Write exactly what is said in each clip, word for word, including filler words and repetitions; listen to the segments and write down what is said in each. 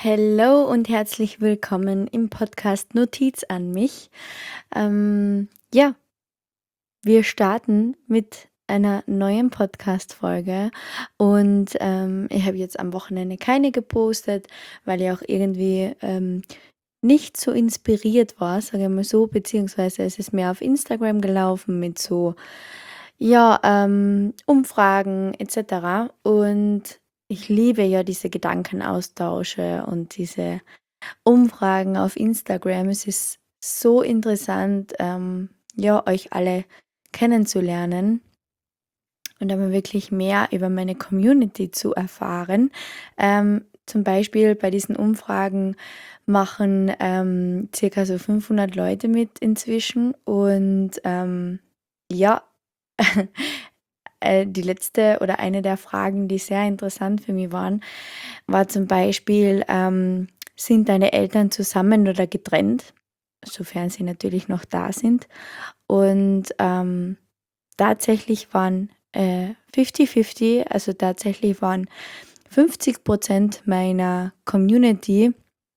Hallo und herzlich willkommen im Podcast Notiz an mich. Ähm, ja, wir starten mit einer neuen Podcast-Folge und ähm, ich habe jetzt am Wochenende keine gepostet, weil ich auch irgendwie ähm, nicht so inspiriert war, sage ich mal so, beziehungsweise es ist mehr auf Instagram gelaufen mit so, ja, ähm, Umfragen et cetera. Und ich liebe ja diese Gedankenaustausche und diese Umfragen auf Instagram. Es ist so interessant, ähm, ja, euch alle kennenzulernen und aber wirklich mehr über meine Community zu erfahren. Ähm, zum Beispiel bei diesen Umfragen machen ähm, circa so fünfhundert Leute mit inzwischen und ähm, ja, äh, die letzte oder eine der Fragen, die sehr interessant für mich waren, war zum Beispiel, ähm, sind deine Eltern zusammen oder getrennt? Sofern sie natürlich noch da sind. Und ähm, tatsächlich waren äh, fünfzig fünfzig, also tatsächlich waren fünfzig Prozent meiner Community,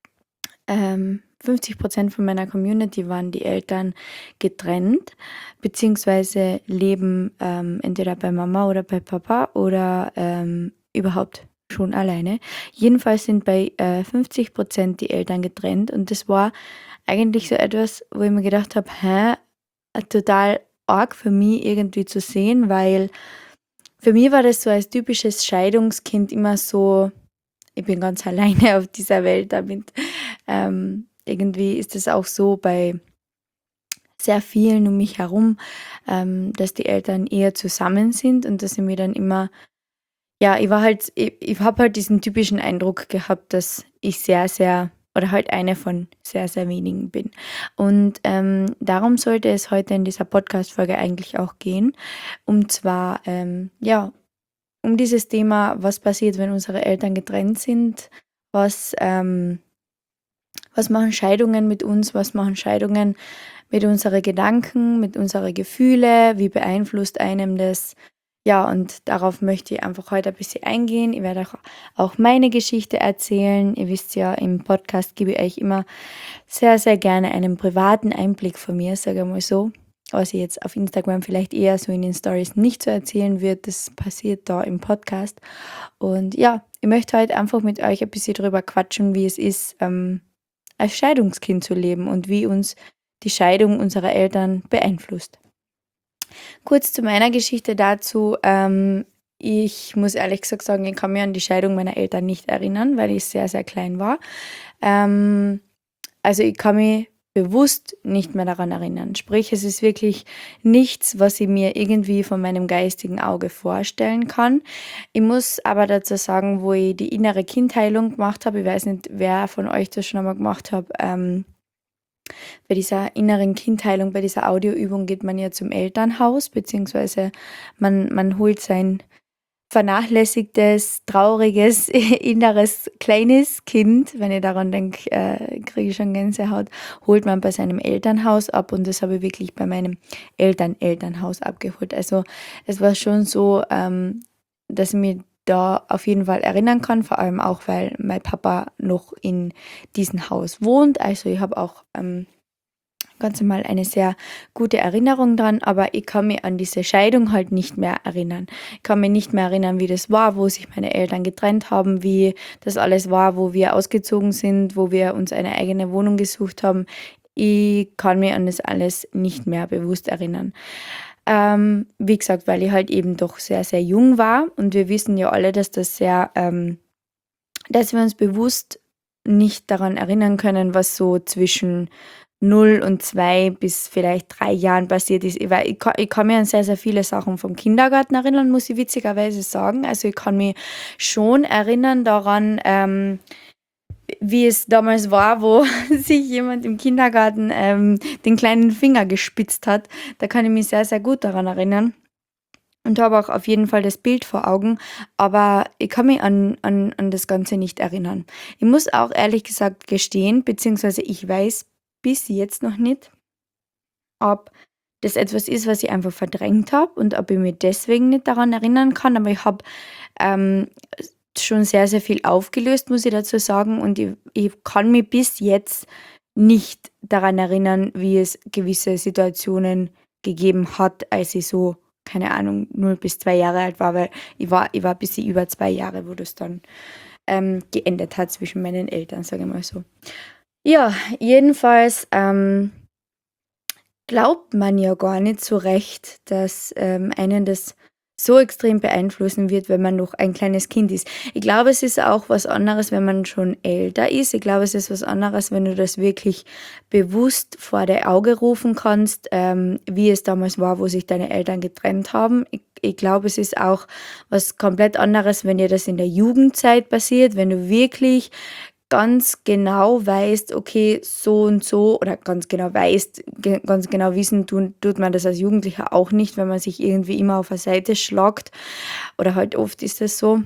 ähm, fünfzig Prozent von meiner Community waren die Eltern getrennt, beziehungsweise leben ähm, entweder bei Mama oder bei Papa oder ähm, überhaupt schon alleine. Jedenfalls sind bei äh, fünfzig Prozent die Eltern getrennt und das war eigentlich so etwas, wo ich mir gedacht habe, hä, total arg für mich irgendwie zu sehen, weil für mich war das so als typisches Scheidungskind immer so, ich bin ganz alleine auf dieser Welt damit. Ähm, irgendwie ist es auch so bei sehr vielen um mich herum, ähm, dass die Eltern eher zusammen sind und dass ich mir dann immer, ja, ich war halt, ich, ich habe halt diesen typischen Eindruck gehabt, dass ich sehr, sehr oder halt eine von sehr, sehr wenigen bin. Und ähm, darum sollte es heute in dieser Podcast-Folge eigentlich auch gehen. Und zwar, ähm, ja, um dieses Thema, was passiert, wenn unsere Eltern getrennt sind, was, ähm, was machen Scheidungen mit uns, was machen Scheidungen mit unseren Gedanken, mit unseren Gefühlen, wie beeinflusst einem das? Ja, und darauf möchte ich einfach heute ein bisschen eingehen. Ich werde auch, auch meine Geschichte erzählen. Ihr wisst ja, im Podcast gebe ich euch immer sehr, sehr gerne einen privaten Einblick von mir, sage ich mal so. Was ich jetzt auf Instagram vielleicht eher so in den Stories nicht so erzählen wird, das passiert da im Podcast. Und ja, ich möchte heute einfach mit euch ein bisschen drüber quatschen, wie es ist, ähm, als Scheidungskind zu leben und wie uns die Scheidung unserer Eltern beeinflusst. Kurz zu meiner Geschichte dazu. Ähm, ich muss ehrlich gesagt sagen, ich kann mich an die Scheidung meiner Eltern nicht erinnern, weil ich sehr, sehr klein war. Ähm, also ich kann mich bewusst nicht mehr daran erinnern. Sprich, es ist wirklich nichts, was ich mir irgendwie von meinem geistigen Auge vorstellen kann. Ich muss aber dazu sagen, wo ich die innere Kindheilung gemacht habe, ich weiß nicht, wer von euch das schon einmal gemacht hat, ähm, bei dieser inneren Kindheilung, bei dieser Audioübung geht man ja zum Elternhaus, beziehungsweise man, man holt sein vernachlässigtes, trauriges, inneres, kleines Kind, wenn ich daran denke, äh, kriege ich schon Gänsehaut, holt man bei seinem Elternhaus ab und das habe ich wirklich bei meinem Eltern-Elternhaus abgeholt. Also es war schon so, ähm, dass ich mich da auf jeden Fall erinnern kann, vor allem auch, weil mein Papa noch in diesem Haus wohnt. Also ich habe auch ähm, ganz normal eine sehr gute Erinnerung dran, aber ich kann mich an diese Scheidung halt nicht mehr erinnern. Ich kann mich nicht mehr erinnern, wie das war, wo sich meine Eltern getrennt haben, wie das alles war, wo wir ausgezogen sind, wo wir uns eine eigene Wohnung gesucht haben. Ich kann mich an das alles nicht mehr bewusst erinnern. Ähm, wie gesagt, weil ich halt eben doch sehr, sehr jung war und wir wissen ja alle, dass das sehr, ähm, dass wir uns bewusst nicht daran erinnern können, was so zwischen null und zwei bis vielleicht drei Jahren passiert ist. Ich, wei- ich, kann, ich kann mich an sehr, sehr viele Sachen vom Kindergarten erinnern, muss ich witzigerweise sagen. Also ich kann mich schon erinnern daran, ähm, wie es damals war, wo sich jemand im Kindergarten ähm, den kleinen Finger gespitzt hat. Da kann ich mich sehr, sehr gut daran erinnern und habe auch auf jeden Fall das Bild vor Augen, aber ich kann mich an, an, an das Ganze nicht erinnern. Ich muss auch ehrlich gesagt gestehen, beziehungsweise ich weiß bis jetzt noch nicht, ob das etwas ist, was ich einfach verdrängt habe und ob ich mich deswegen nicht daran erinnern kann, aber ich habe ähm, schon sehr, sehr viel aufgelöst, muss ich dazu sagen. Und ich, ich kann mich bis jetzt nicht daran erinnern, wie es gewisse Situationen gegeben hat, als ich so, keine Ahnung, null bis zwei Jahre alt war, weil ich war, ich war ein bisschen über zwei Jahre, wo das dann ähm, geendet hat zwischen meinen Eltern, sage ich mal so. Ja, jedenfalls ähm, glaubt man ja gar nicht so recht, dass ähm, einen das so extrem beeinflussen wird, wenn man noch ein kleines Kind ist. Ich glaube, es ist auch was anderes, wenn man schon älter ist. Ich glaube, es ist was anderes, wenn du das wirklich bewusst vor dein Auge rufen kannst, ähm, wie es damals war, wo sich deine Eltern getrennt haben. Ich, ich glaube, es ist auch was komplett anderes, wenn dir das in der Jugendzeit passiert, wenn du wirklich ganz genau weißt, okay, so und so, oder ganz genau weißt, ge ganz genau wissen tun tut man das als Jugendlicher auch nicht, wenn man sich irgendwie immer auf 'ne Seite schlagt, oder halt oft ist das so.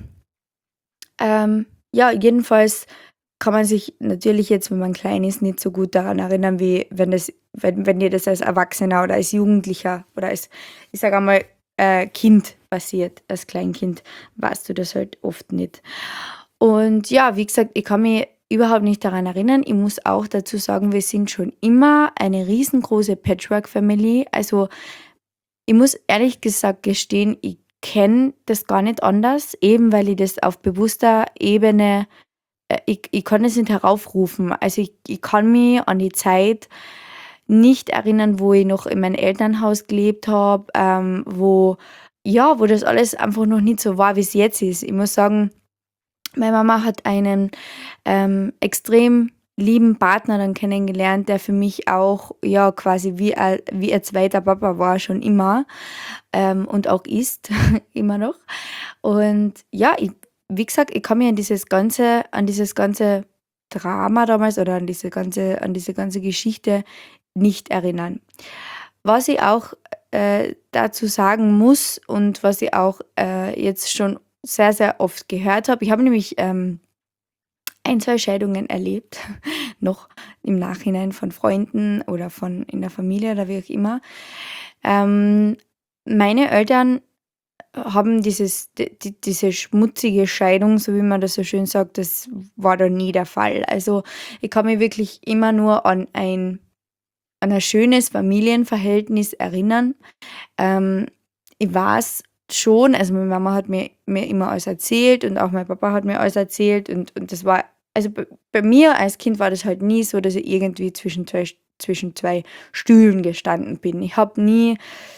Ähm, ja, jedenfalls kann man sich natürlich jetzt, wenn man klein ist, nicht so gut daran erinnern, wie wenn das wenn wenn dir das als Erwachsener oder als Jugendlicher oder als, ich sage einmal, äh, Kind passiert. Als Kleinkind weißt du das halt oft nicht. Und ja, wie gesagt, ich kann mich überhaupt nicht daran erinnern. Ich muss auch dazu sagen, wir sind schon immer eine riesengroße Patchwork-Family. Also, ich muss ehrlich gesagt gestehen, ich kenne das gar nicht anders, eben weil ich das auf bewusster Ebene äh, ich ich kann das nicht heraufrufen. Also, ich ich kann mich an die Zeit nicht erinnern, wo ich noch in meinem Elternhaus gelebt habe, ähm, wo ja, wo das alles einfach noch nicht so war, wie es jetzt ist. Ich muss sagen, meine Mama hat einen, ähm, extrem lieben Partner dann kennengelernt, der für mich auch, ja, quasi wie ein wie ein zweiter Papa war schon immer, ähm, und auch ist, immer noch. Und ja, ich wie gesagt, ich kann mich an dieses ganze an dieses ganze Drama damals oder an diese ganze an diese ganze Geschichte nicht erinnern. Was ich auch, äh, dazu sagen muss und was ich auch, äh, jetzt schon sehr, sehr oft gehört habe, ich habe nämlich, ähm, ein, zwei Scheidungen erlebt, noch im Nachhinein von Freunden oder von in der Familie oder wie auch immer. Ähm, meine Eltern haben dieses d die diese schmutzige Scheidung, so wie man das so schön sagt, das war da nie der Fall. Also, ich kann mich wirklich immer nur an ein an ein schönes Familienverhältnis erinnern. Ähm, ich weiß schon, also meine Mama hat mir mir immer alles erzählt und auch mein Papa hat mir alles erzählt, und und das war, also b bei mir als Kind war das halt nie so, dass ich irgendwie zwischen zwei zwischen zwei Stühlen gestanden bin. Ich habe nie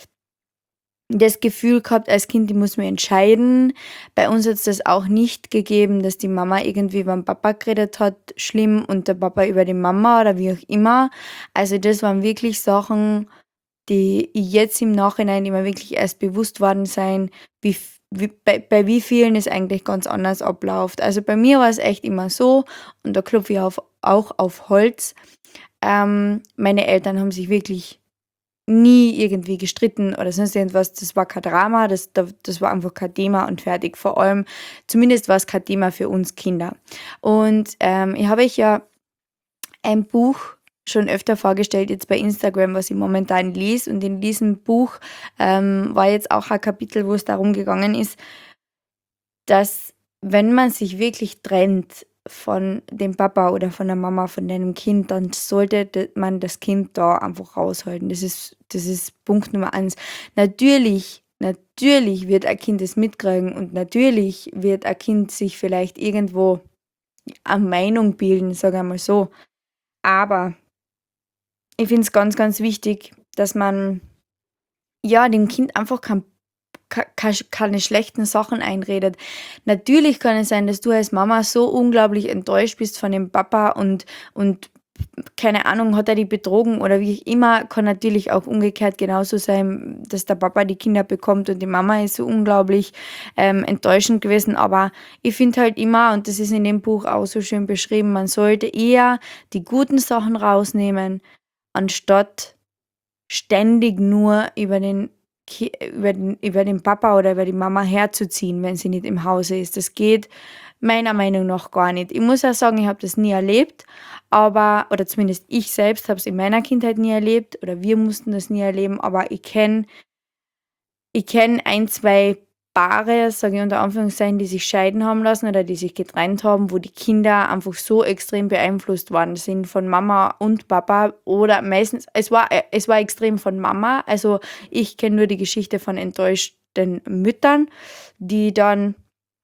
das Gefühl gehabt als Kind, ich muss mich entscheiden. Bei uns hat's das auch nicht gegeben, dass die Mama irgendwie überm Papa geredet hat, schlimm, und der Papa über die Mama oder wie auch immer. Also, das waren wirklich Sachen, die ich jetzt im Nachhinein immer wirklich erst bewusst worden sein, wie v wie bei bei wie vielen es eigentlich ganz anders abläuft. Also, bei mir war es echt immer so, und da klopfe ich auf auch auf Holz, ähm, meine Eltern haben sich wirklich nie irgendwie gestritten oder sonst irgendwas. Das war kein Drama, das da das war einfach kein Thema und fertig. Vor allem zumindest war es kein Thema für uns Kinder. Und, ähm, ich habe euch ja ein Buch schon öfter vorgestellt jetzt bei Instagram, was ich momentan lese, und in diesem Buch, ähm, war jetzt auch ein Kapitel, wo es darum gegangen ist, dass, wenn man sich wirklich trennt von dem Papa oder von der Mama von deinem Kind, dann sollte d man das Kind da einfach raushalten. Das ist das ist Punkt Nummer eins. Natürlich natürlich wird ein Kind es mitkriegen, und natürlich wird ein Kind sich vielleicht irgendwo eine Meinung bilden, sage ich einmal so. Aber ich finde es ganz, ganz wichtig, dass man, ja, dem Kind einfach kein ka ka keine schlechten Sachen einredet. Natürlich kann es sein, dass du als Mama so unglaublich enttäuscht bist von dem Papa, und und keine Ahnung, hat er dich betrogen oder wie auch immer. Kann natürlich auch umgekehrt genauso sein, dass der Papa die Kinder bekommt und die Mama ist so unglaublich, ähm, enttäuschend gewesen. Aber ich finde halt immer, und das ist in dem Buch auch so schön beschrieben, man sollte eher die guten Sachen rausnehmen, anstatt ständig nur über den Ki über den über den Papa oder über die Mama herzuziehen, wenn sie nicht im Hause ist. Das geht meiner Meinung nach gar nicht. Ich muss auch sagen, ich habe das nie erlebt, aber, oder zumindest ich selbst habe es in meiner Kindheit nie erlebt, oder wir mussten das nie erleben, aber ich kenne ich kenne ein, zwei Paare, sage ich unter Anführungszeichen, die sich scheiden haben lassen oder die sich getrennt haben, wo die Kinder einfach so extrem beeinflusst worden sind von Mama und Papa oder meistens, es war, äh, es war extrem von Mama. Also ich kenne nur die Geschichte von enttäuschten Müttern, die dann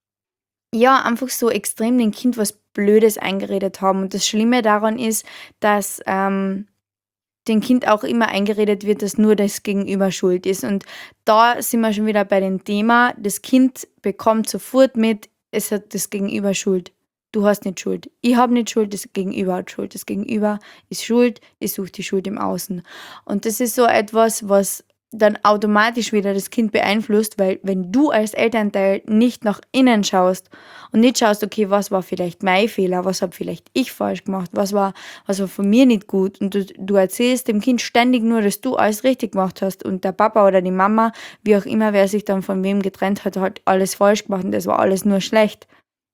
ja einfach so extrem dem Kind was Blödes eingeredet haben. Und das Schlimme daran ist, dass ähm, dem Kind auch immer eingeredet wird, dass nur das Gegenüber schuld ist. Und da sind wir schon wieder bei dem Thema, das Kind bekommt sofort mit, es hat das Gegenüber Schuld. Du hast nicht Schuld. Ich habe nicht Schuld, das Gegenüber hat Schuld. Das Gegenüber ist schuld, ich suche die Schuld im Außen. Und das ist so etwas, was dann automatisch wieder das Kind beeinflusst, weil wenn du als Elternteil nicht nach innen schaust und nicht schaust, okay, was war vielleicht mein Fehler, was habe vielleicht ich falsch gemacht, was war, was war von mir nicht gut und du, du erzählst dem Kind ständig nur, dass du alles richtig gemacht hast und der Papa oder die Mama, wie auch immer, wer sich dann von wem getrennt hat, hat alles falsch gemacht und das war alles nur schlecht.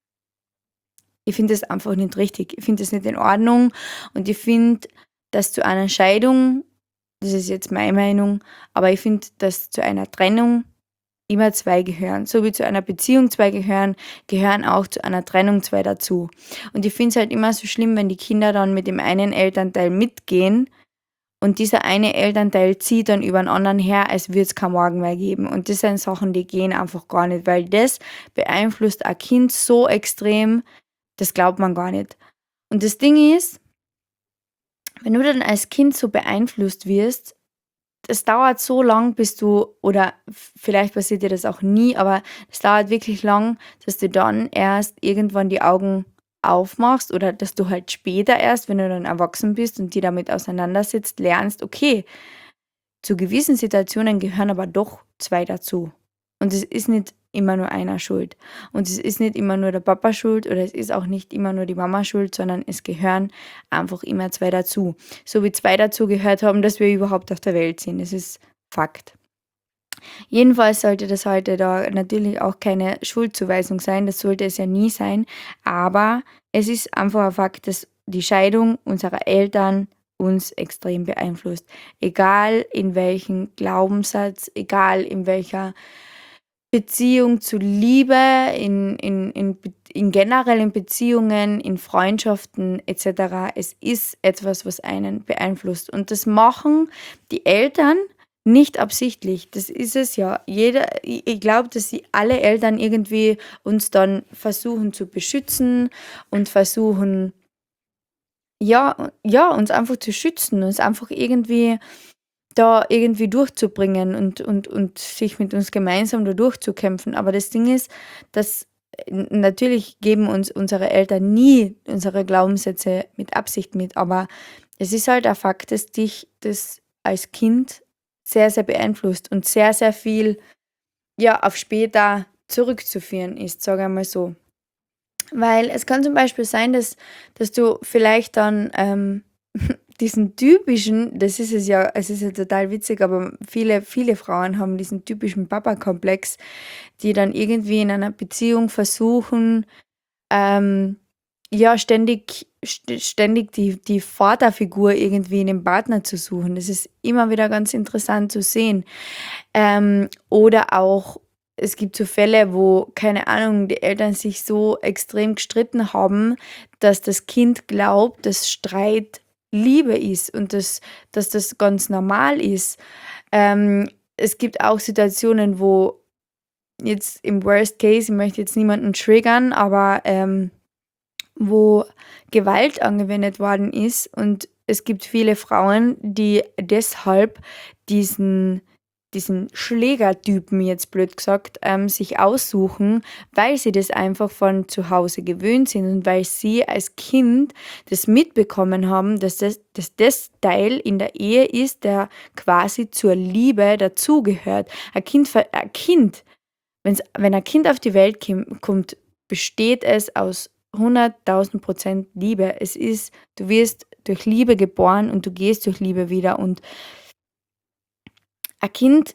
Ich finde das einfach nicht richtig. Ich finde das nicht in Ordnung und ich finde, dass zu einer Scheidung, das ist jetzt meine Meinung, aber ich finde, dass zu einer Trennung immer zwei gehören. So wie zu einer Beziehung zwei gehören, gehören auch zu einer Trennung zwei dazu. Und ich finde es halt immer so schlimm, wenn die Kinder dann mit dem einen Elternteil mitgehen und dieser eine Elternteil zieht dann über den anderen her, als würde es kein Morgen mehr geben. Und das sind Sachen, die gehen einfach gar nicht, weil das beeinflusst ein Kind so extrem, das glaubt man gar nicht. Und das Ding ist, wenn du dann als Kind so beeinflusst wirst, es dauert so lang, bis du, oder f- vielleicht passiert dir das auch nie, aber es dauert wirklich lang, dass du dann erst irgendwann die Augen aufmachst oder dass du halt später erst, wenn du dann erwachsen bist und die damit auseinandersetzt, lernst, okay, zu gewissen Situationen gehören aber doch zwei dazu. Und es ist nicht immer nur einer schuld. Und es ist nicht immer nur der Papa schuld oder es ist auch nicht immer nur die Mama schuld, sondern es gehören einfach immer zwei dazu. So wie zwei dazu gehört haben, dass wir überhaupt auf der Welt sind. Das ist Fakt. Jedenfalls sollte das heute da natürlich auch keine Schuldzuweisung sein. Das sollte es ja nie sein. Aber es ist einfach ein Fakt, dass die Scheidung unserer Eltern uns extrem beeinflusst. Egal in welchem Glaubenssatz, egal in welcher Beziehung zu Liebe, in, in, in, Be- in generellen Beziehungen, in Freundschaften et cetera. Es ist etwas, was einen beeinflusst. Und das machen die Eltern nicht absichtlich. Das ist es ja. Jeder, ich, ich glaube, dass sie alle Eltern irgendwie uns dann versuchen zu beschützen und versuchen, ja, ja, uns einfach zu schützen, uns einfach irgendwie da irgendwie durchzubringen und, und, und sich mit uns gemeinsam da durchzukämpfen. Aber das Ding ist, dass n- natürlich geben uns unsere Eltern nie unsere Glaubenssätze mit Absicht mit, aber es ist halt ein Fakt, dass dich das als Kind sehr, sehr beeinflusst und sehr, sehr viel ja auf später zurückzuführen ist, sage ich mal so. Weil es kann zum Beispiel sein, dass, dass du vielleicht dann ähm, diesen typischen, das ist es ja, es ist ja total witzig, aber viele, viele Frauen haben diesen typischen Papa-Komplex, die dann irgendwie in einer Beziehung versuchen, ähm, ja, ständig, st- ständig die, die Vaterfigur irgendwie in dem Partner zu suchen. Das ist immer wieder ganz interessant zu sehen. Ähm, oder auch, es gibt so Fälle, wo, keine Ahnung, die Eltern sich so extrem gestritten haben, dass das Kind glaubt, dass Streit Liebe ist und dass, dass das ganz normal ist. Ähm, es gibt auch Situationen, wo jetzt im Worst Case, ich möchte jetzt niemanden triggern, aber ähm, wo Gewalt angewendet worden ist und es gibt viele Frauen, die deshalb diesen diesen Schlägertypen, jetzt blöd gesagt, ähm, sich aussuchen, weil sie das einfach von zu Hause gewöhnt sind und weil sie als Kind das mitbekommen haben, dass das, dass das Teil in der Ehe ist, der quasi zur Liebe dazugehört. Ein Kind, ver- ein Kind Wenn's wenn ein Kind auf die Welt kim kommt, besteht es aus hunderttausend Prozent Liebe. Es ist du wirst durch Liebe geboren und du gehst durch Liebe wieder und ein Kind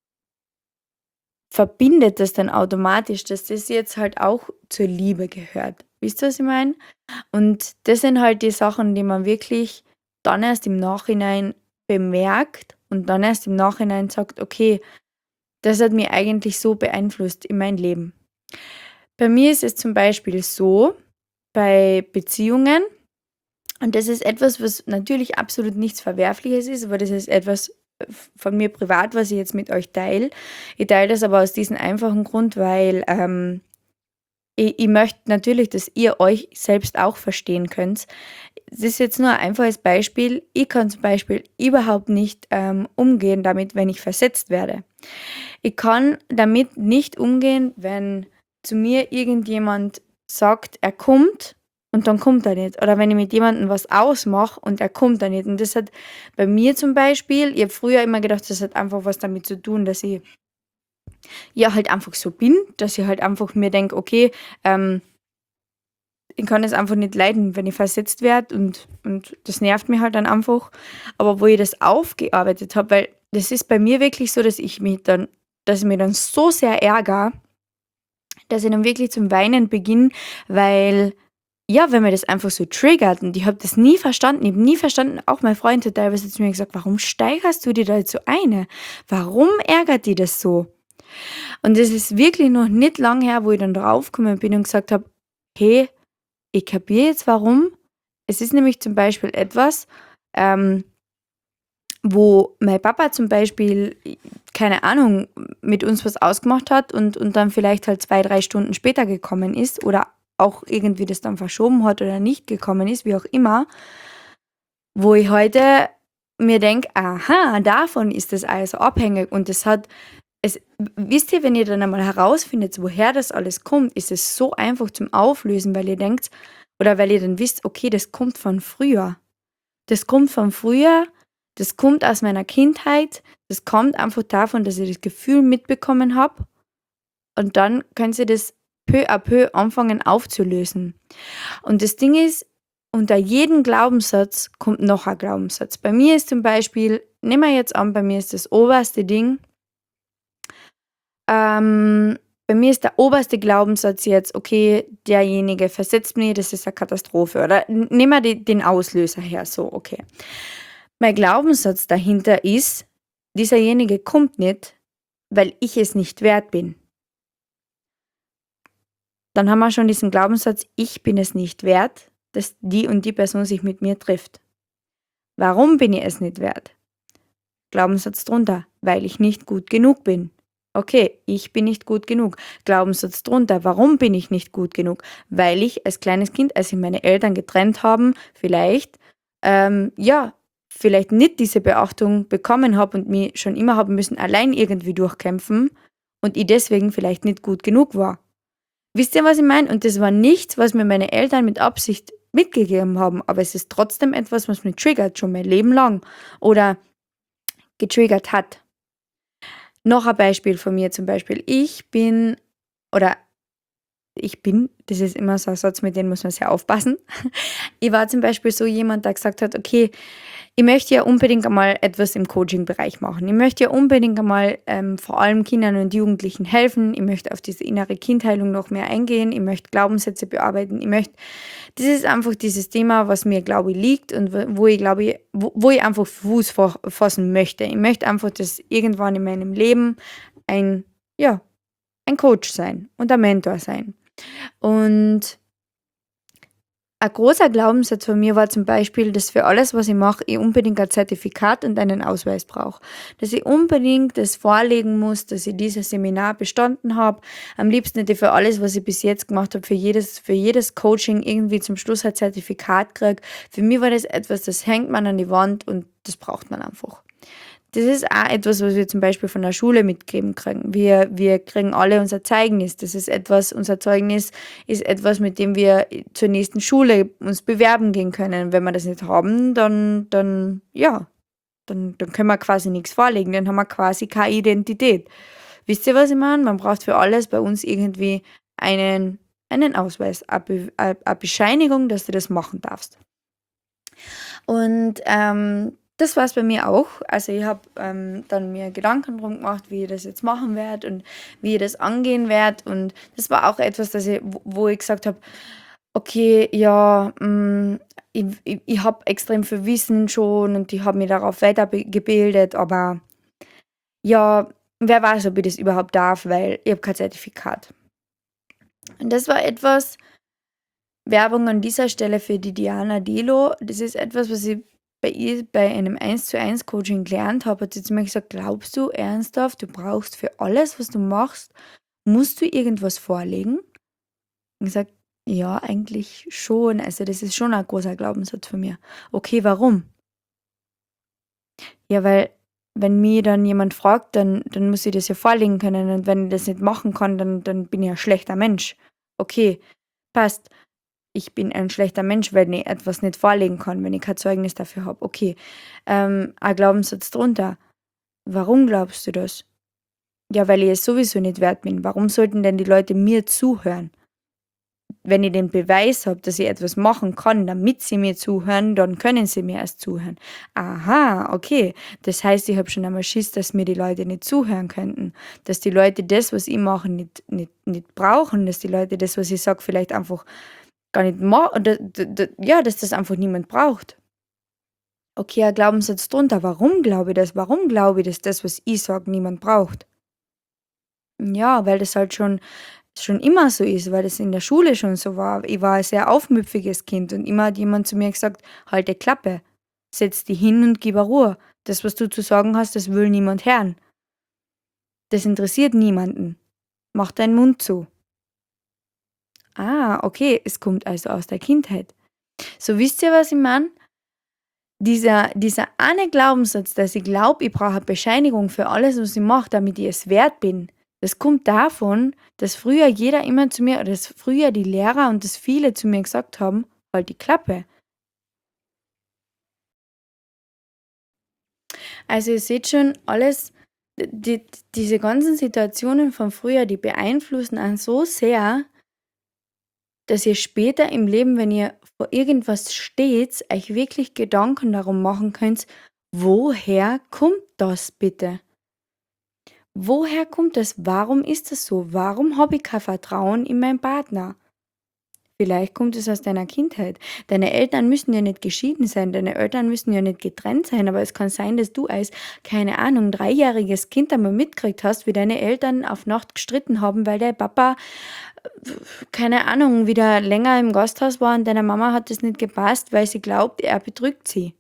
verbindet das dann automatisch, dass das jetzt halt auch zur Liebe gehört. Wisst ihr, was ich meine? Und das sind halt die Sachen, die man wirklich dann erst im Nachhinein bemerkt und dann erst im Nachhinein sagt: „Okay, Das hat mich eigentlich so beeinflusst in mein Leben. Bei mir ist es zum Beispiel so, bei Beziehungen, und das ist etwas, was natürlich absolut nichts Verwerfliches ist, aber das ist etwas äh, von mir privat, was ich jetzt mit euch teile. Ich teile das aber aus diesem einfachen Grund, weil ähm, ich, ich möchte natürlich, dass ihr euch selbst auch verstehen könnt. Das ist jetzt nur ein einfaches Beispiel. Ich kann zum Beispiel überhaupt nicht ähm, umgehen damit, wenn ich versetzt werde. Ich kann damit nicht umgehen, wenn zu mir irgendjemand sagt, er kommt und dann kommt er nicht. Oder wenn ich mit jemandem was ausmache und er kommt dann nicht. Und das hat bei mir zum Beispiel, ich habe früher immer gedacht, das hat einfach was damit zu tun, dass ich ja halt einfach so bin, dass ich halt einfach mir denke, okay, ähm, ich kann es einfach nicht leiden, wenn ich versetzt werde und, und das nervt mich halt dann einfach. Aber wo ich das aufgearbeitet habe, weil das ist bei mir wirklich so, dass ich mich dann, dass ich mich dann so sehr ärgere, dass ich dann wirklich zum Weinen beginne, weil, ja, wenn mir das einfach so triggert und ich habe das nie verstanden, ich habe nie verstanden, auch mein Freund hat teilweise zu mir gesagt, warum steigerst du dir da jetzt so eine? Warum ärgert dich das so? Und das ist wirklich noch nicht lang her, wo ich dann draufgekommen bin und gesagt habe, hey, ich kapiere jetzt warum. Es ist nämlich zum Beispiel etwas, ähm, wo mein Papa zum Beispiel, keine Ahnung, mit uns was ausgemacht hat und, und dann vielleicht halt zwei, drei Stunden später gekommen ist oder auch irgendwie das dann verschoben hat oder nicht gekommen ist, wie auch immer, wo ich heute mir denke, aha, davon ist das also abhängig und das hat, es, wisst ihr, wenn ihr dann einmal herausfindet, woher das alles kommt, ist es so einfach zum Auflösen, weil ihr denkt, oder weil ihr dann wisst, okay, das kommt von früher. Das kommt von früher, das kommt aus meiner Kindheit, das kommt einfach davon, dass ich das Gefühl mitbekommen habe und dann können sie das peu à peu anfangen aufzulösen. Und das Ding ist, unter jedem Glaubenssatz kommt noch ein Glaubenssatz. Bei mir ist zum Beispiel, nehmen wir jetzt an, bei mir ist das oberste Ding, ähm, bei mir ist der oberste Glaubenssatz jetzt, okay, derjenige versetzt mich, das ist eine Katastrophe. Oder n- nehmen wir die, den Auslöser her, so, okay. Mein Glaubenssatz dahinter ist, dieserjenige kommt nicht, weil ich es nicht wert bin. Dann haben wir schon diesen Glaubenssatz, ich bin es nicht wert, dass die und die Person sich mit mir trifft. Warum bin ich es nicht wert? Glaubenssatz drunter, weil ich nicht gut genug bin. Okay, ich bin nicht gut genug. Glaubenssatz drunter, warum bin ich nicht gut genug? Weil ich als kleines Kind, als sich meine Eltern getrennt haben, vielleicht, ähm, ja, vielleicht nicht diese Beachtung bekommen habe und mich schon immer haben müssen allein irgendwie durchkämpfen und ich deswegen vielleicht nicht gut genug war. Wisst ihr, was ich meine? Und das war nichts, was mir meine Eltern mit Absicht mitgegeben haben, aber es ist trotzdem etwas, was mich triggert, schon mein Leben lang oder getriggert hat. Noch ein Beispiel von mir zum Beispiel. Ich bin, oder ich bin, das ist immer so ein Satz, mit dem muss man sehr aufpassen. Ich war zum Beispiel so jemand, der gesagt hat, okay, ich möchte ja unbedingt einmal etwas im Coaching-Bereich machen. Ich möchte ja unbedingt einmal ähm, vor allem Kindern und Jugendlichen helfen. Ich möchte auf diese innere Kindheilung noch mehr eingehen. Ich möchte Glaubenssätze bearbeiten. Ich möchte, das ist einfach dieses Thema, was mir, glaube ich, liegt und wo wo ich, glaube ich, wo, wo ich einfach Fuß fa- fassen möchte. Ich möchte einfach, dass irgendwann in meinem Leben ein, ja, ein Coach sein und ein Mentor sein. Und ein großer Glaubenssatz von mir war zum Beispiel, dass für alles, was ich mache, ich unbedingt ein Zertifikat und einen Ausweis brauche. Dass ich unbedingt das vorlegen muss, dass ich dieses Seminar bestanden habe. Am liebsten hätte ich für alles, was ich bis jetzt gemacht habe, für jedes, für jedes Coaching irgendwie zum Schluss ein Zertifikat kriege. Für mich war das etwas, das hängt man an die Wand und das braucht man einfach. Das ist auch etwas, was wir zum Beispiel von der Schule mitgeben kriegen. Wir, wir kriegen alle unser Zeugnis. Das ist etwas, unser Zeugnis ist etwas, mit dem wir zur nächsten Schule uns bewerben gehen können. Wenn wir das nicht haben, dann, dann, ja, dann, dann können wir quasi nichts vorlegen. Dann haben wir quasi keine Identität. Wisst ihr, was ich meine? Man braucht für alles bei uns irgendwie einen, einen Ausweis, eine, Be eine eine Bescheinigung, dass du das machen darfst. Und ähm, das war es bei mir auch. Also ich habe ähm, dann mir Gedanken drum gemacht, wie ich das jetzt machen werde und wie ich das angehen werde. Und das war auch etwas, das ich, wo wo ich gesagt habe, okay, ja, mm, ich, ich, ich habe extrem viel Wissen schon und ich habe mich darauf weitergebildet, aber ja, Wer weiß, ob ich das überhaupt darf, weil ich habe kein Zertifikat. Und das war etwas, Werbung an dieser Stelle für die Diana Delo. Das ist etwas, was ich bei ihr bei einem eins zu eins Coaching gelernt habe. Hat sie zu mir gesagt, glaubst du ernsthaft, du brauchst für alles, was du machst, musst du irgendwas vorlegen? Und ich sage, ja, eigentlich schon. Also das ist schon ein großer Glaubenssatz von mir. Okay, warum? Ja, weil wenn mir dann jemand fragt, dann, dann muss ich das ja vorlegen können. Und wenn ich das nicht machen kann, dann, dann bin ich ein schlechter Mensch. Okay, passt. Ich bin ein schlechter Mensch, wenn ich etwas nicht vorlegen kann, wenn ich kein Zeugnis dafür habe. Okay, ähm, ein Glaubenssatz drunter. Warum glaubst du das? Ja, weil ich es sowieso nicht wert bin. Warum sollten denn die Leute mir zuhören? Wenn ich den Beweis habe, dass ich etwas machen kann, damit sie mir zuhören, dann können sie mir erst zuhören. Aha, okay. Das heißt, ich habe schon einmal Schiss, dass mir die Leute nicht zuhören könnten. Dass die Leute das, was ich mache, nicht, nicht, nicht brauchen. Dass die Leute das, was ich sage, vielleicht einfach gar nicht machen. Ja, dass das einfach niemand braucht. Okay, ein Glaubenssatz drunter. Warum glaube ich das? Warum glaube ich, dass das, was ich sage, niemand braucht? Ja, weil das halt schon schon immer so ist, weil das in der Schule schon so war. Ich war ein sehr aufmüpfiges Kind und immer hat jemand zu mir gesagt, halt die Klappe, setz dich hin und gib Ruhe. Das, was du zu sagen hast, das will niemand hören. Das interessiert niemanden. Mach deinen Mund zu. Ah, okay, es kommt also aus der Kindheit. So, wisst ihr, was ich meine? Dieser, dieser eine Glaubenssatz, dass ich glaube, ich brauche eine Bescheinigung für alles, was ich mache, damit ich es wert bin, das kommt davon, dass früher jeder immer zu mir, oder dass früher die Lehrer und dass viele zu mir gesagt haben, halt die Klappe. Also ihr seht schon, alles, die, diese ganzen Situationen von früher, die beeinflussen einen so sehr, dass ihr später im Leben, wenn ihr vor irgendwas steht, euch wirklich Gedanken darum machen könnt, woher kommt das bitte? Woher kommt das? Warum ist das so? Warum habe ich kein Vertrauen in meinen Partner? Vielleicht kommt es aus deiner Kindheit. Deine Eltern müssen ja nicht geschieden sein, deine Eltern müssen ja nicht getrennt sein, aber es kann sein, dass du als, keine Ahnung, dreijähriges Kind einmal mitgekriegt hast, wie deine Eltern auf Nacht gestritten haben, weil der Papa, äh, keine Ahnung, wieder länger im Gasthaus war und deiner Mama hat es nicht gepasst, weil sie glaubt, er betrügt sie.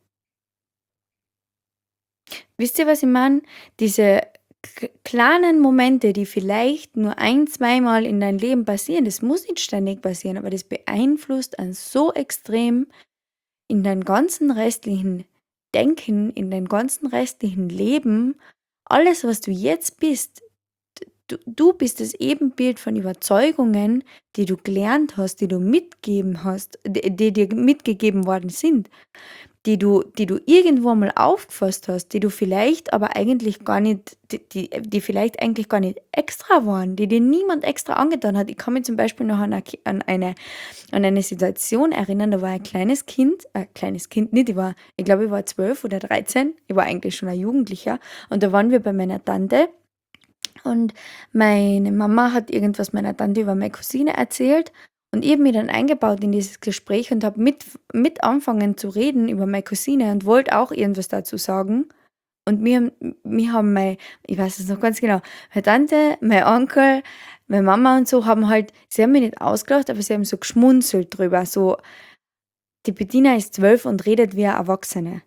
Wisst ihr, was ich meine? Diese k kleinen Momente, die vielleicht nur ein zweimal in dein Leben passieren, das muss nicht ständig passieren, aber das beeinflusst einen so extrem in dein ganzen restlichen Denken, in dein ganzen restlichen Leben. Alles, was du jetzt bist, du du bist das Ebenbild von Überzeugungen, die du gelernt hast, die du mitgeben hast, die die dir mitgegeben worden sind, die du die du irgendwo mal aufgefasst hast, die du vielleicht aber eigentlich gar nicht die die die vielleicht eigentlich gar nicht extra waren, die dir niemand extra angetan hat. Ich kann mich zum Beispiel noch an 'ne Ki an eine an eine Situation erinnern, da war ein kleines Kind äh, kleines Kind nicht, ich war ich glaube, ich war zwölf oder dreizehn, ich war eigentlich schon ein Jugendlicher und da waren wir bei meiner Tante und meine Mama hat irgendwas meiner Tante über meine Cousine erzählt und ich habe mich dann eingebaut in dieses Gespräch und habe mit mit anfangen zu reden über meine Cousine und wollte auch irgendwas dazu sagen. Und mir haben mir haben mei ich weiß es noch ganz genau, meine Tante, mein Onkel, meine Mama und so haben halt sie haben mich nicht ausgelacht, aber sie haben so geschmunzelt drüber, so: „Die Bettina ist zwölf und redet wie 'ne Erwachsene.“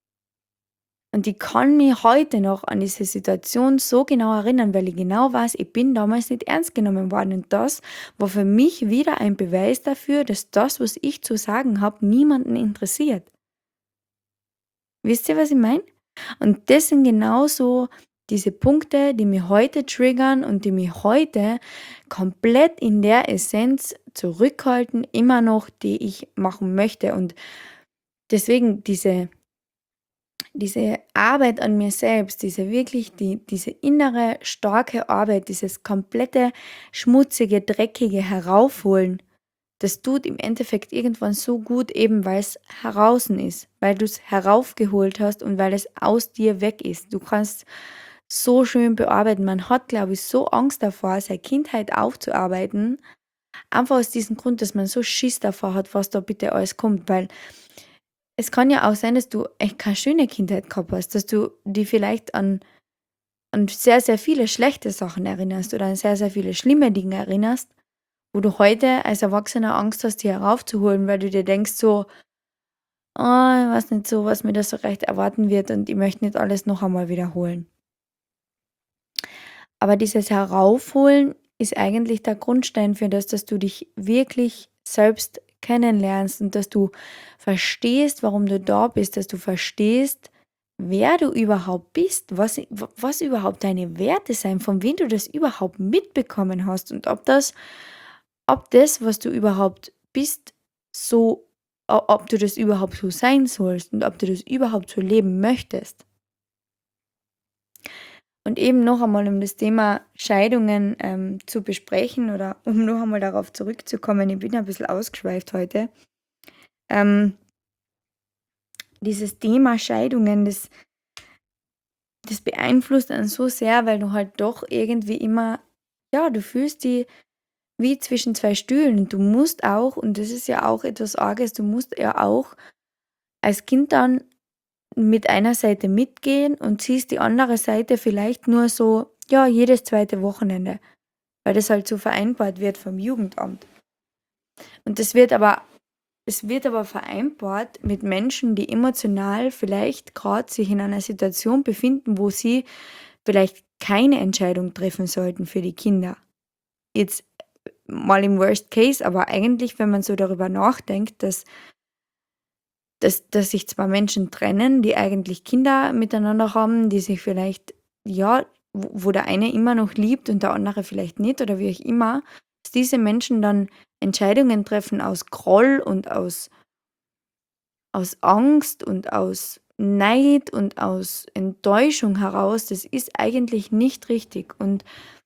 Und ich kann mich heute noch an diese Situation so genau erinnern, weil ich genau weiß, ich bin damals nicht ernst genommen worden. Und das war für mich wieder ein Beweis dafür, dass das, was ich zu sagen habe, niemanden interessiert. Wisst ihr, was ich meine? Und das sind genauso diese Punkte, die mich heute triggern und die mich heute komplett in der Essenz zurückhalten, immer noch, die ich machen möchte. Und deswegen diese diese Arbeit an mir selbst, diese wirklich die diese innere starke Arbeit, dieses komplette schmutzige, dreckige Heraufholen, das tut im Endeffekt irgendwann so gut, eben weil es heraußen ist, weil du es heraufgeholt hast und weil es aus dir weg ist. Du kannst so schön bearbeiten. Man hat, glaube ich, so Angst davor, seine Kindheit aufzuarbeiten, einfach aus diesem Grund, dass man so Schiss davor hat, was da bitte alles kommt, weil es kann ja auch sein, dass du echt keine schöne Kindheit gehabt hast, dass du die vielleicht an an sehr, sehr viele schlechte Sachen erinnerst oder an sehr, sehr viele schlimme Dinge erinnerst, wo du heute als Erwachsener Angst hast, die heraufzuholen, weil du dir denkst so: „Oh, ich weiß nicht so, was mir da so recht erwarten wird und ich möchte nicht alles noch einmal wiederholen.“ Aber dieses Heraufholen ist eigentlich der Grundstein für das, dass du dich wirklich selbst kennenlernst und dass du verstehst, warum du da bist, dass du verstehst, wer du überhaupt bist, was, was überhaupt deine Werte sind, von wem du das überhaupt mitbekommen hast und ob das, ob das, was du überhaupt bist, so, o- ob du das überhaupt so sein sollst und ob du das überhaupt so leben möchtest. Und eben noch einmal, um das Thema Scheidungen ähm, zu besprechen oder um noch einmal darauf zurückzukommen, ich bin ein bisschen ausgeschweift heute. Ähm, dieses Thema Scheidungen, das, das beeinflusst einen so sehr, weil du halt doch irgendwie immer, ja, du fühlst dich wie zwischen zwei Stühlen und du musst auch, und das ist ja auch etwas Arges, du musst ja auch als Kind dann mit einer Seite mitgehen und siehst die andere Seite vielleicht nur so, ja, jedes zweite Wochenende, weil das halt so vereinbart wird vom Jugendamt. Und das wird aber, es wird aber vereinbart mit Menschen, die emotional vielleicht gerade sich in einer Situation befinden, wo sie vielleicht keine Entscheidung treffen sollten für die Kinder. Jetzt mal im Worst Case, aber eigentlich, wenn man so darüber nachdenkt, dass, dass, dass sich zwei Menschen trennen, die eigentlich Kinder miteinander haben, die sich vielleicht, ja, wo, wo der eine immer noch liebt und der andere vielleicht nicht oder wie auch immer, dass diese Menschen dann Entscheidungen treffen aus Groll und aus, aus Angst und aus Neid und aus Enttäuschung heraus, das ist eigentlich nicht richtig. Und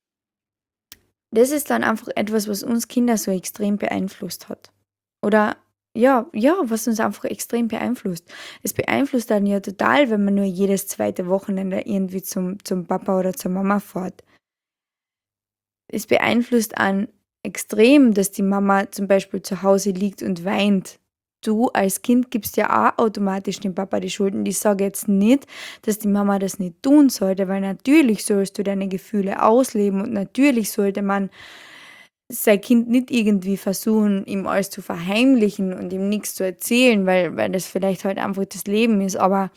das ist dann einfach etwas, was uns Kinder so extrem beeinflusst hat. Oder ja, ja, was uns einfach extrem beeinflusst. Es beeinflusst dann ja total, wenn man nur jedes zweite Wochenende irgendwie zum, zum Papa oder zur Mama fährt. Es beeinflusst an extrem, dass die Mama zum Beispiel zu Hause liegt und weint. Du als Kind gibst ja auch automatisch dem Papa die Schuld. Und ich sage jetzt nicht, dass die Mama das nicht tun sollte, weil natürlich sollst du deine Gefühle ausleben und natürlich sollte man sein Kind nicht irgendwie versuchen, ihm alles zu verheimlichen und ihm nichts zu erzählen, weil, weil das vielleicht halt einfach das Leben ist. Aber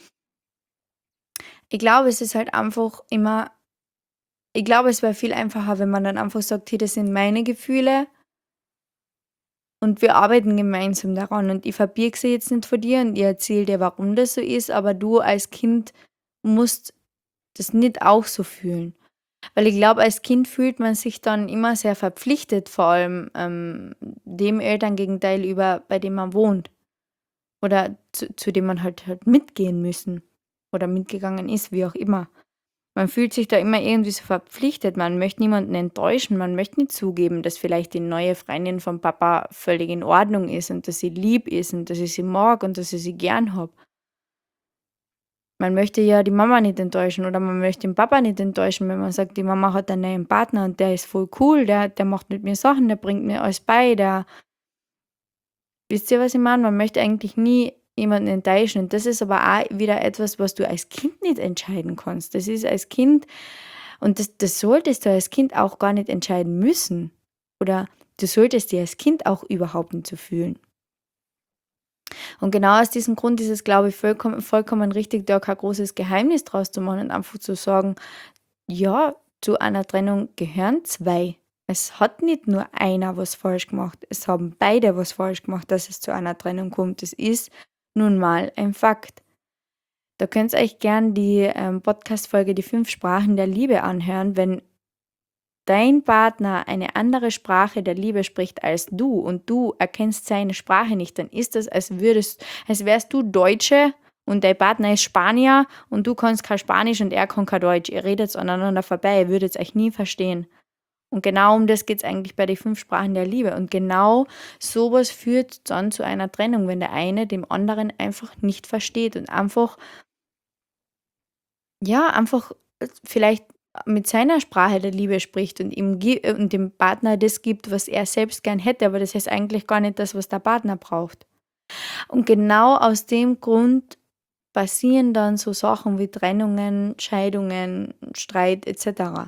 ich glaube, es ist halt einfach immer, ich glaube, es wäre viel einfacher, wenn man dann einfach sagt, hey, das sind meine Gefühle und wir arbeiten gemeinsam daran und ich verbirge sie jetzt nicht vor dir und ich erzähle dir, warum das so ist, aber du als Kind musst das nicht auch so fühlen. Weil ich glaube, als Kind fühlt man sich dann immer sehr verpflichtet, vor allem ähm, dem Elterngegenteil über, bei dem man wohnt. Oder zu, zu dem man halt, halt mitgehen müssen. Oder mitgegangen ist, wie auch immer. Man fühlt sich da immer irgendwie so verpflichtet. Man möchte niemanden enttäuschen. Man möchte nicht zugeben, dass vielleicht die neue Freundin vom Papa völlig in Ordnung ist und dass sie lieb ist und dass ich sie mag und dass ich sie gern habe. Man möchte ja die Mama nicht enttäuschen oder man möchte den Papa nicht enttäuschen, wenn man sagt, die Mama hat einen neuen Partner und der ist voll cool, der, der macht mit mir Sachen, der bringt mir alles bei, der, wisst ihr, was ich meine? Man möchte eigentlich nie jemanden enttäuschen und das ist aber auch wieder etwas, was du als Kind nicht entscheiden kannst. Das ist als Kind, und das, das solltest du als Kind auch gar nicht entscheiden müssen oder du solltest dir als Kind auch überhaupt nicht so fühlen. Und genau aus diesem Grund ist es, glaube ich, vollkommen, vollkommen richtig, da kein großes Geheimnis draus zu machen und einfach zu sagen, ja, zu einer Trennung gehören zwei. Es hat nicht nur einer was falsch gemacht, es haben beide was falsch gemacht, dass es zu einer Trennung kommt. Das ist nun mal ein Fakt. Da könnt ihr euch gern die ähm, Podcast-Folge Die fünf Sprachen der Liebe anhören, wenn dein Partner eine andere Sprache der Liebe spricht als du und du erkennst seine Sprache nicht, dann ist das, als würdest, als wärst du Deutsche und dein Partner ist Spanier und du kannst kein Spanisch und er kann kein Deutsch. Ihr redet aneinander vorbei, ihr würdet euch nie verstehen. Und genau um das geht es eigentlich bei den fünf Sprachen der Liebe. Und genau sowas führt dann zu einer Trennung, wenn der eine dem anderen einfach nicht versteht und einfach, ja, einfach äh, vielleicht mit seiner Sprache der Liebe spricht und ihm gi- äh, und dem Partner das gibt, was er selbst gern hätte, aber das ist eigentlich gar nicht das, was der Partner braucht. Und genau aus dem Grund passieren dann so Sachen wie Trennungen, Scheidungen, Streit et cetera.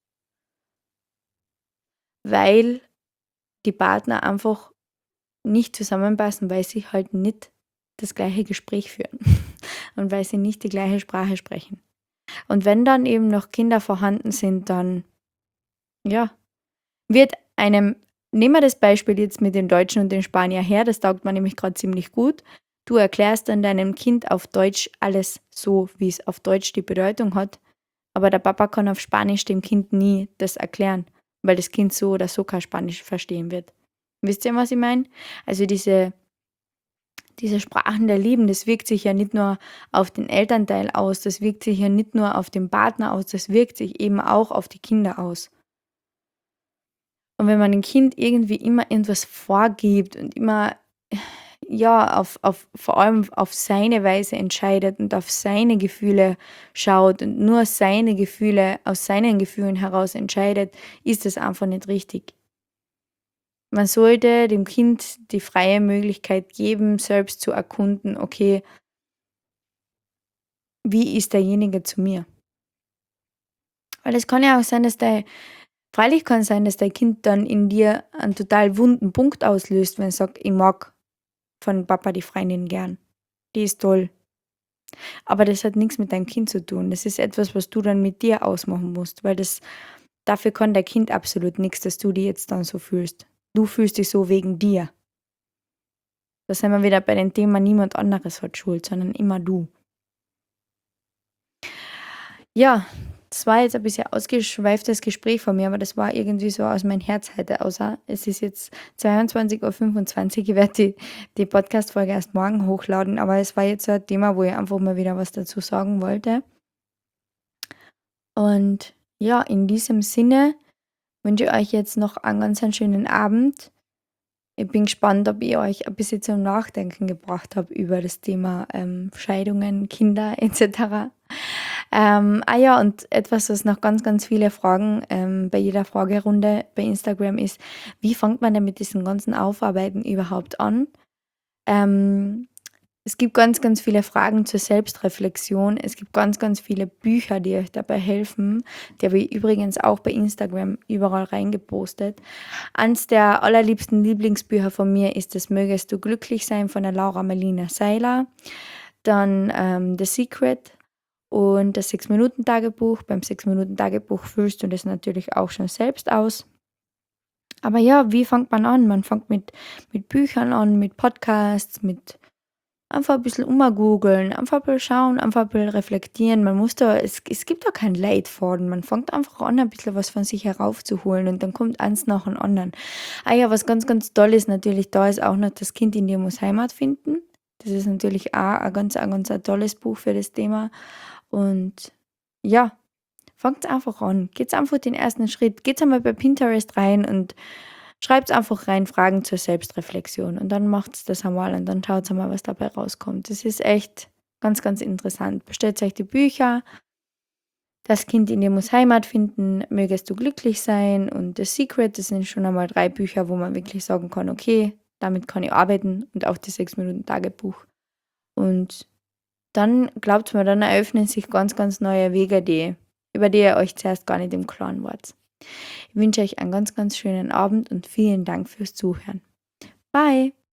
Weil die Partner einfach nicht zusammenpassen, weil sie halt nicht das gleiche Gespräch führen und weil sie nicht die gleiche Sprache sprechen. Und wenn dann eben noch Kinder vorhanden sind, dann ja, wird einem nehmen wir das Beispiel jetzt mit den Deutschen und den Spanier her, das taugt mir nämlich gerade ziemlich gut. Du erklärst dann deinem Kind auf Deutsch alles so, wie es auf Deutsch die Bedeutung hat, aber der Papa kann auf Spanisch dem Kind nie das erklären, weil das Kind so oder so kein Spanisch verstehen wird. Wisst ihr, was ich meine? Also diese diese Sprachen der Liebe, das wirkt sich ja nicht nur auf den Elternteil aus, das wirkt sich ja nicht nur auf den Partner aus, das wirkt sich eben auch auf die Kinder aus. Und wenn man dem Kind irgendwie immer irgendwas vorgibt und immer, ja, auf auf vor allem auf seine Weise entscheidet und auf seine Gefühle schaut und nur seine Gefühle aus seinen Gefühlen heraus entscheidet, ist das einfach nicht richtig. Man sollte dem Kind die freie Möglichkeit geben, selbst zu erkunden: „Okay, wie ist derjenige zu mir?“ Weil es kann ja auch sein, dass dei freilich kann sein, dass dein Kind dann in dir einen total wunden Punkt auslöst, wenn es sagt: „Ich mag von Papa die Freundin gern. Die ist toll.“ Aber das hat nichts mit deinem Kind zu tun. Das ist etwas, was du dann mit dir ausmachen musst, weil das dafür kann dein Kind absolut nichts, dass du dich jetzt dann so fühlst. Du fühlst dich so wegen dir. Da sind wir wieder bei dem Thema, niemand anderes hat Schuld, sondern immer du. Ja, das war jetzt ein bisschen ausgeschweiftes Gespräch von mir, aber das war irgendwie so aus meinem Herz heute außer. Es ist jetzt zweiundzwanzig Uhr fünfundzwanzig. Ich werde die die Podcast-Folge erst morgen hochladen, aber es war jetzt so ein Thema, wo ich einfach mal wieder was dazu sagen wollte. Und ja, in diesem Sinne wünsche ich euch jetzt noch einen ganz einen schönen Abend. Ich bin gespannt, ob ich euch ein bisschen zum Nachdenken gebracht habe über das Thema, ähm, Scheidungen, Kinder et cetera. Ähm, ah ja, und etwas, was noch ganz, ganz viele fragen, ähm, bei jeder Fragerunde bei Instagram ist: Wie fängt man denn mit diesem ganzen Aufarbeiten überhaupt an? Ähm, es gibt ganz, ganz viele Fragen zur Selbstreflexion. Es gibt ganz, ganz viele Bücher, die euch dabei helfen. Die habe ich übrigens auch bei Instagram überall reingepostet. Eins der allerliebsten Lieblingsbücher von mir ist das „Mögest du glücklich sein“ von der Laura Marlina Seiler. Dann, ähm, „The Secret“ und das Sechs-Minuten-Tagebuch. Beim Sechs-Minuten-Tagebuch füllst du das natürlich auch schon selbst aus. Aber ja, wie fängt man an? Man fängt mit mit Büchern an, mit Podcasts, mit einfach ein bisschen umgoogeln, einfach ein bisschen schauen, einfach ein bisschen reflektieren. Man muss da es es gibt da kein Leitfaden. Man fängt einfach an, ein bisschen was von sich heraufzuholen und dann kommt eins nach dem anderen. Ah ja, was ganz, ganz toll ist natürlich da ist auch noch „Das Kind in dir muss Heimat finden“. Das ist natürlich auch ein ganz ein ganz ein tolles Buch für das Thema. Und ja, fangt einfach an. Geht's einfach den ersten Schritt. Geht's einmal bei Pinterest rein und schreibt's einfach rein, Fragen zur Selbstreflexion und dann macht's das einmal und dann schaut's einmal, was dabei rauskommt. Das ist echt ganz, ganz interessant. Bestellt euch die Bücher. „Das Kind in dir muss Heimat finden“, „Mögest du glücklich sein“ und „The Secret“. Das sind schon einmal drei Bücher, wo man wirklich sagen kann: „Okay, damit kann ich arbeiten“ und auch das Sechs-Minuten-Tagebuch. Und dann glaubt's mir, dann eröffnen sich ganz, ganz neue Wege, die über die ihr euch zuerst gar nicht im Klaren wart. Ich wünsche euch einen ganz, ganz schönen Abend und vielen Dank fürs Zuhören. Bye.